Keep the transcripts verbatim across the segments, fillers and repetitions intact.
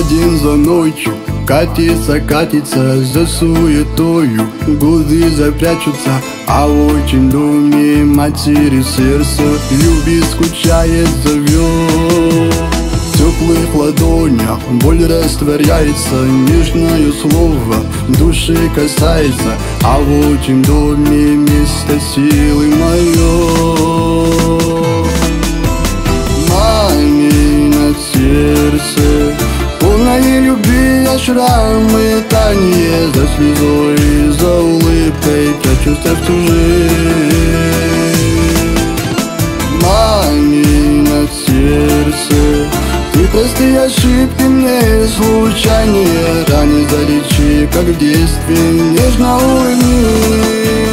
День за ночью катится, катится за суетою. Годы запрячутся, а в очень доме матери сердце любит, скучает, зовет. В теплых ладонях боль растворяется, нежное слово души касается, а в очень доме место силы мое. Мамино сердце полное любви, а шрамы тание. За слезой, за улыбкой прячутся в чужие. Мамино сердце, ты простые ошибки мне случайные раны залечи, как в детстве нежно улыбни.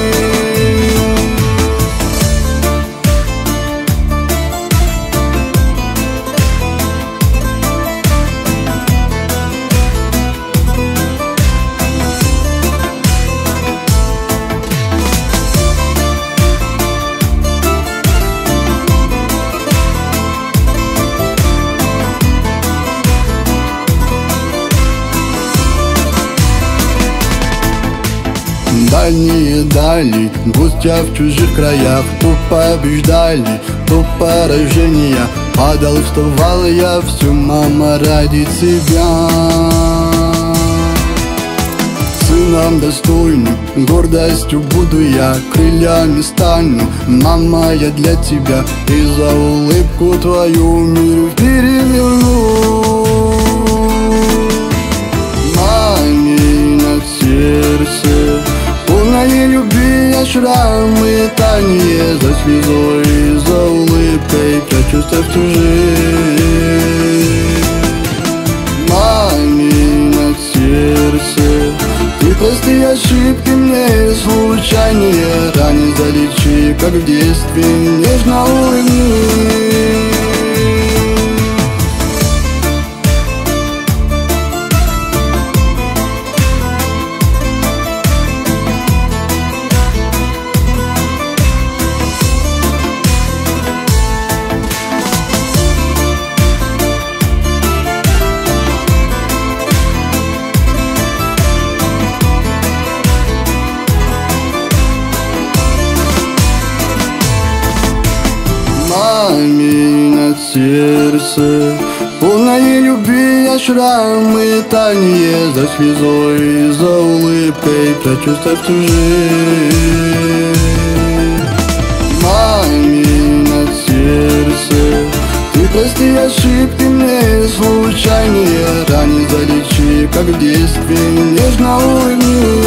Дальние дали, гостя в чужих краях, то побеждали, то поражения. Падал, вставал я, все, мама, ради тебя. Сыном достойным, гордостью буду я, крыльями стану, мама, я для тебя. И за улыбку твою мир переверну. Мамино сердце полное любви, а шрамы тание. За слезой, за улыбкой прячутся в чужие. Мамино сердце, ты простые ошибки мне случайные раны залечи, как в детстве нежно улыбни. Мамино сердце полное любви, а шрамы тание. За слезой, за улыбкой прячутся в чужие. Мамино сердце, ты простые ошибки мне случайные раны залечи, как в детстве нежно улыбни.